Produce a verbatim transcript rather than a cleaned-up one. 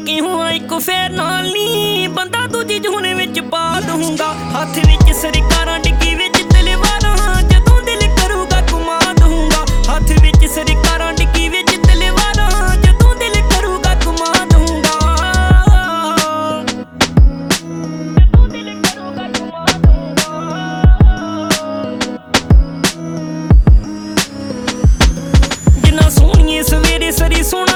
ਕੇ ਹੋਵਾਂ ਇੱਕ ਫੇਰ ਨਾਲ ਨੀ ਬੰਦਾ ਦੂਜੀ ਜੂਨ ਵਿੱਚ ਪਾ ਦੂੰਗਾ। ਹੱਥ ਵਿੱਚ ਸਰਕਾਰਾਂ ਡਿੱਗੀ ਵਿੱਚ ਤਲਵਾਰਾਂ ਜਦੋਂ ਦਿਲ ਕਰੂਗਾ ਘੁਮਾ ਦੂੰਗਾ। ਹੱਥ ਵਿੱਚ ਸਰਕਾਰਾਂ ਡਿੱਗੀ ਵਿੱਚ ਤਲਵਾਰਾਂ ਜਦੋਂ ਦਿਲ ਕਰੂਗਾ ਘੁਮਾ ਦੂੰਗਾ। ਜਦੋਂ ਦਿਲ ਕਰੂਗਾ ਘੁਮਾ ਦੂੰਗਾ। ਜਿੰਨਾ ਸੋਹਣੀਏ ਸਵੇਰੇ ਸਰੀ ਸੋਹਣਾ